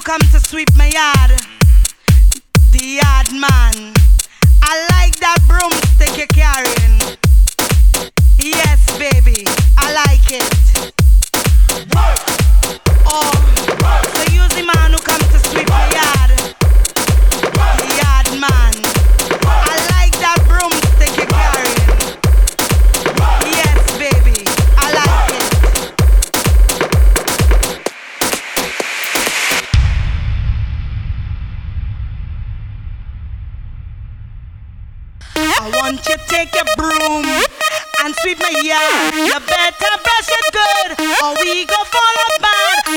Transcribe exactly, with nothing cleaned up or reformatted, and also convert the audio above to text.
come to sweep my yard. The yard man. I like that broomstick you're carrying. Yes, baby, I like it. Oh, so use the man who come to sweep my yard. The yard man. I like that broomstick you're carrying. Yes, baby, I like it. I want you to take your broom and sweep my yard. You better brush it good or we go fall apart.